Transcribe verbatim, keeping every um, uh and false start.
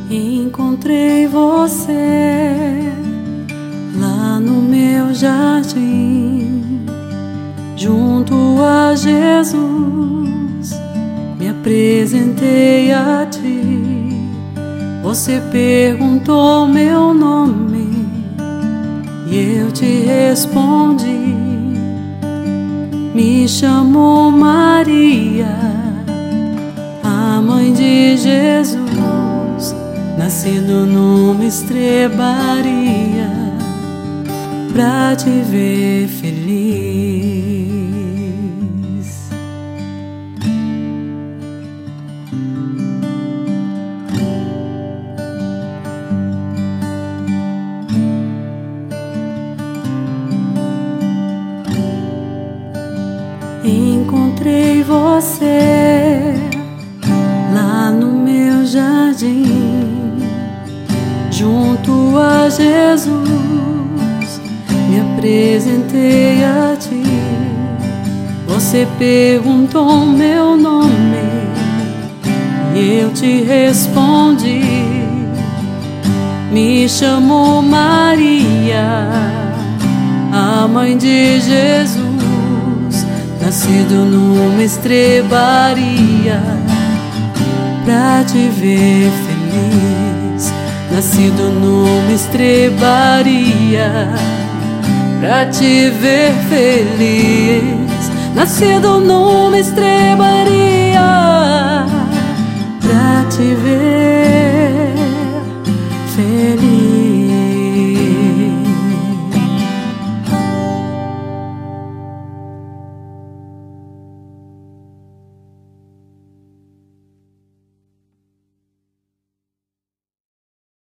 Encontrei você lá no meu jardim, junto a Jesus, me apresentei a ti. Você perguntou meu nome e eu te respondi. Me chamo Maria, a mãe de Jesus, nascido numa estrebaria, pra te ver feliz. Encontrei você lá no meu jardim, junto a Jesus, me apresentei a ti. Você perguntou meu nome e eu te respondi. Me chamou Maria, a mãe de Jesus, nascido numa estrebaria, pra te ver feliz. Nascido numa estrebaria, pra te ver feliz. Nascido numa estrebaria, pra te ver